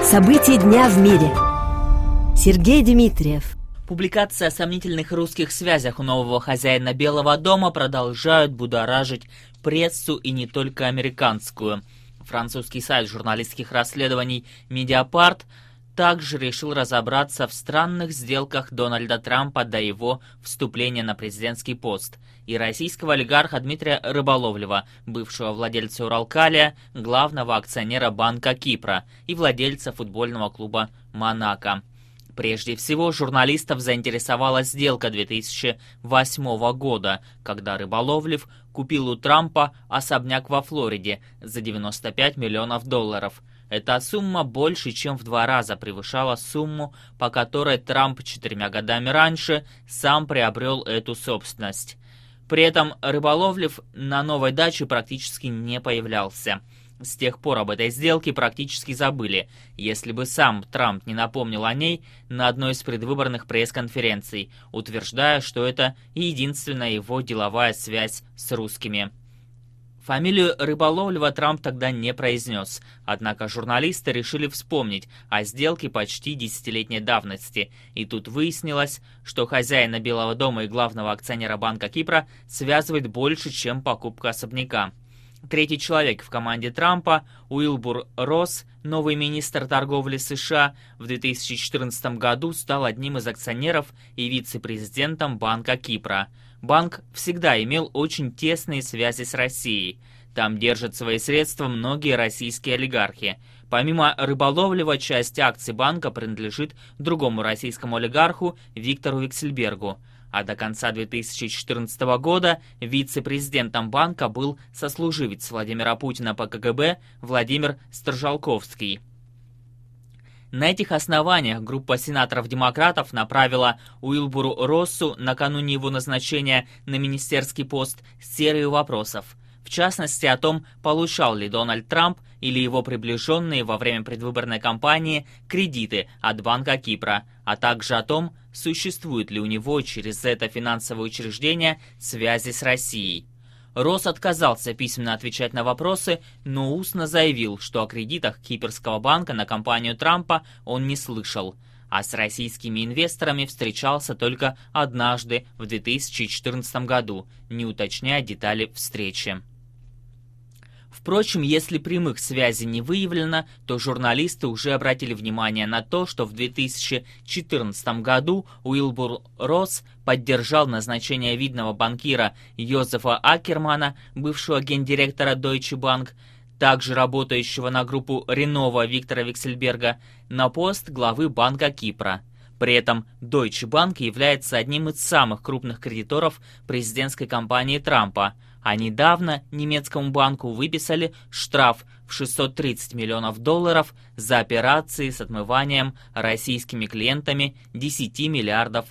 События дня в мире. Сергей Дмитриев. Публикации о сомнительных русских связях у нового хозяина Белого дома продолжают будоражить прессу и не только американскую. Французский сайт журналистских расследований Mediapart также решил разобраться в странных сделках Дональда Трампа до его вступления на президентский пост и российского олигарха Дмитрия Рыболовлева, бывшего владельца Уралкалия, главного акционера Банка Кипра и владельца футбольного клуба «Монако». Прежде всего, журналистов заинтересовала сделка 2008 года, когда Рыболовлев купил у Трампа особняк во Флориде за $95 миллионов. Эта сумма больше, чем в 2 раза превышала сумму, по которой Трамп 4 годами раньше сам приобрел эту собственность. При этом Рыболовлев на новой даче практически не появлялся. С тех пор об этой сделке практически забыли, если бы сам Трамп не напомнил о ней на одной из предвыборных пресс-конференций, утверждая, что это единственная его деловая связь с русскими. Фамилию Рыболовлева Трамп тогда не произнес, однако журналисты решили вспомнить о сделке почти 10-летней давности, и тут выяснилось, что хозяина Белого дома и главного акционера Банка Кипра связывает больше, чем покупка особняка. Третий человек в команде Трампа, Уилбур Росс, новый министр торговли США, в 2014 году стал одним из акционеров и вице-президентом Банка Кипра. Банк всегда имел очень тесные связи с Россией. Там держат свои средства многие российские олигархи. Помимо Рыболовлева, часть акций банка принадлежит другому российскому олигарху Виктору Вексельбергу. А до конца 2014 года вице-президентом банка был сослуживец Владимира Путина по КГБ Владимир Сторжалковский. На этих основаниях группа сенаторов-демократов направила Уилбуру Россу накануне его назначения на министерский пост серию вопросов. В частности, о том, получал ли Дональд Трамп или его приближенные во время предвыборной кампании кредиты от Банка Кипра, а также о том, существует ли у него через это финансовое учреждение связи с Россией. Росс отказался письменно отвечать на вопросы, но устно заявил, что о кредитах Кипрского банка на компанию Трампа он не слышал, а с российскими инвесторами встречался только однажды в 2014 году, не уточняя детали встречи. Впрочем, если прямых связей не выявлено, то журналисты уже обратили внимание на то, что в 2014 году Уилбур Росс поддержал назначение видного банкира Йозефа Акермана, бывшего гендиректора Deutsche Bank, также работающего на группу Ренова Виктора Вексельберга, на пост главы Банка Кипра. При этом Deutsche Bank является одним из самых крупных кредиторов президентской кампании Трампа, а недавно немецкому банку выписали штраф в $630 миллионов за операции с отмыванием российскими клиентами $10 миллиардов.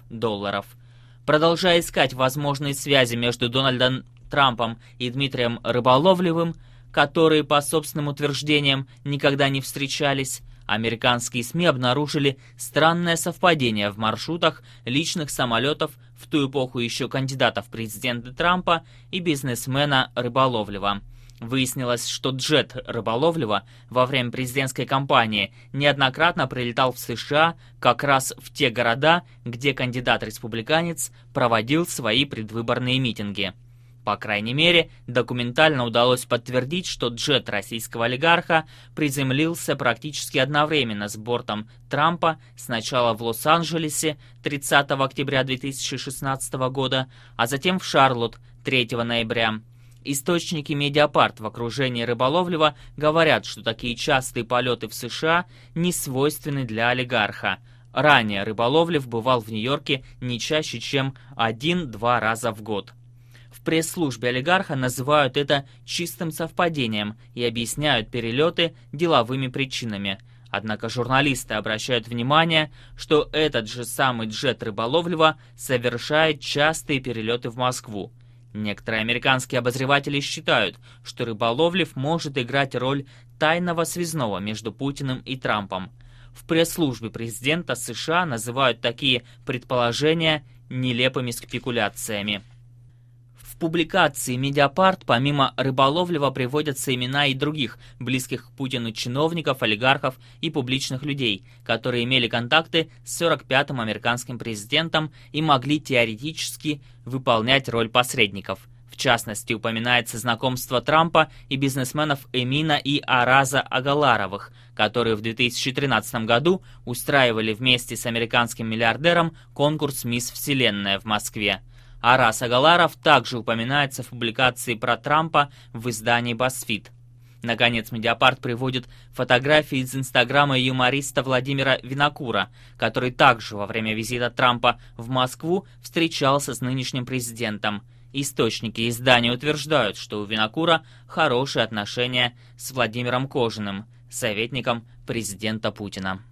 Продолжая искать возможные связи между Дональдом Трампом и Дмитрием Рыболовлевым, которые, по собственным утверждениям, никогда не встречались, американские СМИ обнаружили странное совпадение в маршрутах личных самолетов в ту эпоху еще кандидата в президенты Трампа и бизнесмена Рыболовлева. Выяснилось, что джет Рыболовлева во время президентской кампании неоднократно прилетал в США как раз в те города, где кандидат-республиканец проводил свои предвыборные митинги. По крайней мере, документально удалось подтвердить, что джет российского олигарха приземлился практически одновременно с бортом Трампа сначала в Лос-Анджелесе 30 октября 2016 года, а затем в Шарлотт 3 ноября. Источники Mediapart в окружении Рыболовлева говорят, что такие частые полеты в США не свойственны для олигарха. Ранее Рыболовлев бывал в Нью-Йорке не чаще, чем 1-2 раза в год. В пресс-службе олигарха называют это чистым совпадением и объясняют перелеты деловыми причинами. Однако журналисты обращают внимание, что этот же самый джет Рыболовлева совершает частые перелеты в Москву. Некоторые американские обозреватели считают, что Рыболовлев может играть роль тайного связного между Путиным и Трампом. В пресс-службе президента США называют такие предположения нелепыми спекуляциями. В публикации Mediapart помимо Рыболовлева приводятся имена и других близких к Путину чиновников, олигархов и публичных людей, которые имели контакты с 45-м американским президентом и могли теоретически выполнять роль посредников. В частности, упоминается знакомство Трампа и бизнесменов Эмина и Араза Агаларовых, которые в 2013 году устраивали вместе с американским миллиардером конкурс «Мисс Вселенная» в Москве. Араз Агаларов также упоминается в публикации про Трампа в издании BuzzFeed. Наконец, Mediapart приводит фотографии из инстаграма юмориста Владимира Винокура, который также во время визита Трампа в Москву встречался с нынешним президентом. Источники издания утверждают, что у Винокура хорошие отношения с Владимиром Кожиным, советником президента Путина.